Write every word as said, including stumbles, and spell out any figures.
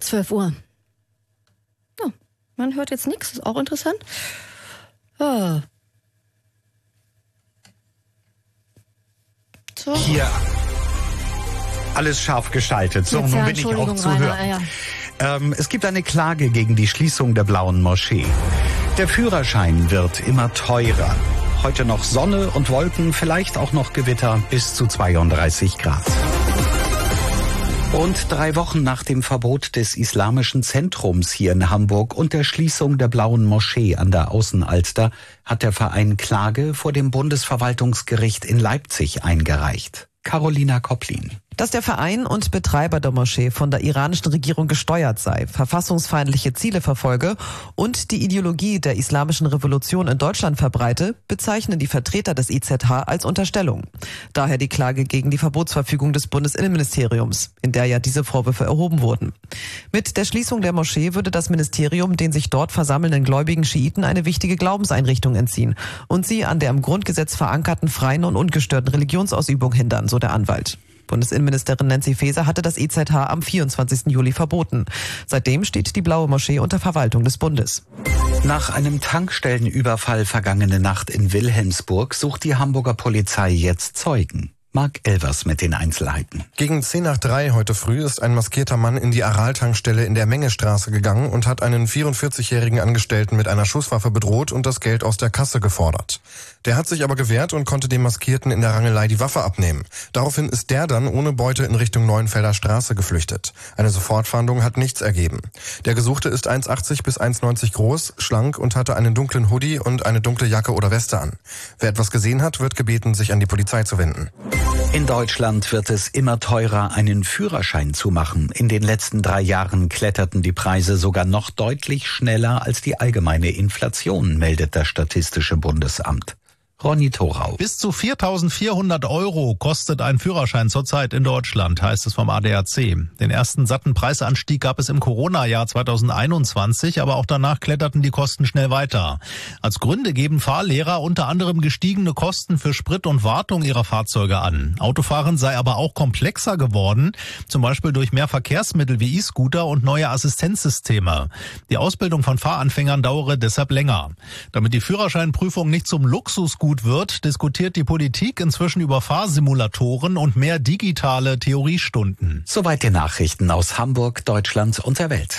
zwölf Uhr. Oh, man hört jetzt nichts, ist auch interessant. Oh. So. Hier alles scharf geschaltet. So, Jetzt, nun ja, bin ich auch Entschuldigung, zu Rainer, hören. ja. Ähm, es gibt eine Klage gegen die Schließung der Blauen Moschee. Der Führerschein wird immer teurer. Heute noch Sonne und Wolken, vielleicht auch noch Gewitter bis zu zweiunddreißig Grad. Und drei Wochen nach dem Verbot des Islamischen Zentrums hier in Hamburg und der Schließung der Blauen Moschee an der Außenalster hat der Verein Klage vor dem Bundesverwaltungsgericht in Leipzig eingereicht. Carolina Kopplin. Dass der Verein und Betreiber der Moschee von der iranischen Regierung gesteuert sei, verfassungsfeindliche Ziele verfolge und die Ideologie der islamischen Revolution in Deutschland verbreite, bezeichnen die Vertreter des I Z H als Unterstellung. Daher die Klage gegen die Verbotsverfügung des Bundesinnenministeriums, in der ja diese Vorwürfe erhoben wurden. Mit der Schließung der Moschee würde das Ministerium den sich dort versammelnden gläubigen Schiiten eine wichtige Glaubenseinrichtung entziehen und sie an der im Grundgesetz verankerten freien und ungestörten Religionsausübung hindern, so der Anwalt. Bundesinnenministerin Nancy Faeser hatte das I Z H am vierundzwanzigsten Juli verboten. Seitdem steht die Blaue Moschee unter Verwaltung des Bundes. Nach einem Tankstellenüberfall vergangene Nacht in Wilhelmsburg sucht die Hamburger Polizei jetzt Zeugen. Marc Elvers mit den Einzelheiten. Gegen zehn nach drei heute früh ist ein maskierter Mann in die Aral-Tankstelle in der Mengestraße gegangen und hat einen vierundvierzigjährigen Angestellten mit einer Schusswaffe bedroht und das Geld aus der Kasse gefordert. Der hat sich aber gewehrt und konnte dem Maskierten in der Rangelei die Waffe abnehmen. Daraufhin ist der dann ohne Beute in Richtung Neuenfelder Straße geflüchtet. Eine Sofortfahndung hat nichts ergeben. Der Gesuchte ist eins Komma achtzig bis eins Komma neunzig groß, schlank und hatte einen dunklen Hoodie und eine dunkle Jacke oder Weste an. Wer etwas gesehen hat, wird gebeten, sich an die Polizei zu wenden. In Deutschland wird es immer teurer, einen Führerschein zu machen. In den letzten drei Jahren kletterten die Preise sogar noch deutlich schneller als die allgemeine Inflation, meldet das Statistische Bundesamt. Ronny Thorau. Bis zu viertausendvierhundert Euro kostet ein Führerschein zurzeit in Deutschland, heißt es vom A D A C. Den ersten satten Preisanstieg gab es im Corona-Jahr zweitausendeinundzwanzig, aber auch danach kletterten die Kosten schnell weiter. Als Gründe geben Fahrlehrer unter anderem gestiegene Kosten für Sprit und Wartung ihrer Fahrzeuge an. Autofahren sei aber auch komplexer geworden, zum Beispiel durch mehr Verkehrsmittel wie E-Scooter und neue Assistenzsysteme. Die Ausbildung von Fahranfängern dauere deshalb länger. Damit die Führerscheinprüfung nicht zum Luxusgut wird, diskutiert die Politik inzwischen über Fahrsimulatoren und mehr digitale Theoriestunden. Soweit die Nachrichten aus Hamburg, Deutschland und der Welt.